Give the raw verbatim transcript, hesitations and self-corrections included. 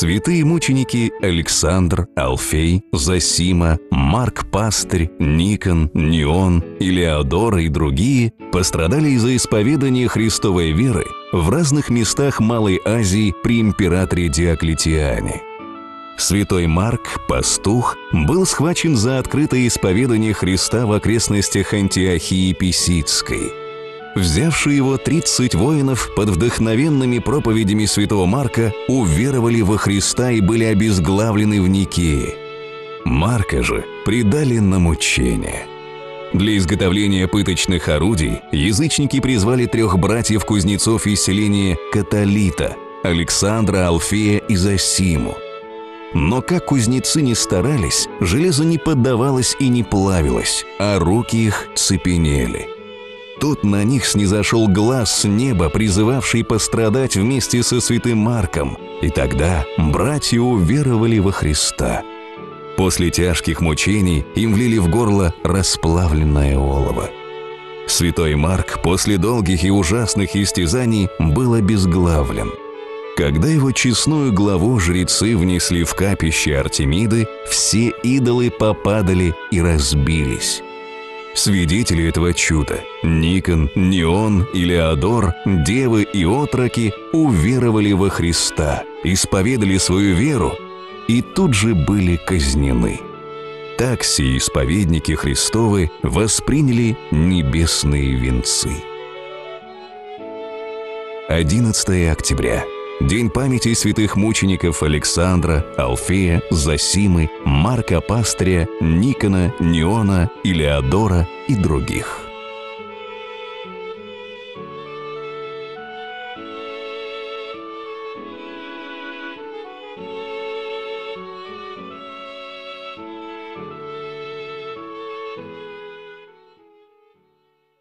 Святые мученики Александр, Алфей, Зосима, Марк Пастырь, Никон, Нион, Илеодор и другие пострадали из-за исповедания христовой веры в разных местах Малой Азии при императоре Диоклетиане. Святой Марк, пастух, был схвачен за открытое исповедание Христа в окрестностях Антиохии Писидской. Взявшие его тридцать воинов под вдохновенными проповедями святого Марка уверовали во Христа и были обезглавлены в Никее. Марка же предали на мучение. Для изготовления пыточных орудий язычники призвали трех братьев-кузнецов из селения Каталита – Александра, Алфея и Зосиму. Но как кузнецы не старались, железо не поддавалось и не плавилось, а руки их цепенели. Тут на них снизошел глаз с неба, призывавший пострадать вместе со святым Марком, и тогда братья уверовали во Христа. После тяжких мучений им влили в горло расплавленное олово. Святой Марк после долгих и ужасных истязаний был обезглавлен. Когда его честную главу жрецы внесли в капище Артемиды, все идолы попадали и разбились. Свидетели этого чуда – Никон, Нион, Илеодор, девы и отроки – уверовали во Христа, исповедали свою веру и тут же были казнены. Так сии исповедники Христовы восприняли небесные венцы. одиннадцатое октября. День памяти святых мучеников Александра, Алфея, Зосимы, Марка Пастыря, Никона, Ниона, Илеодора и других.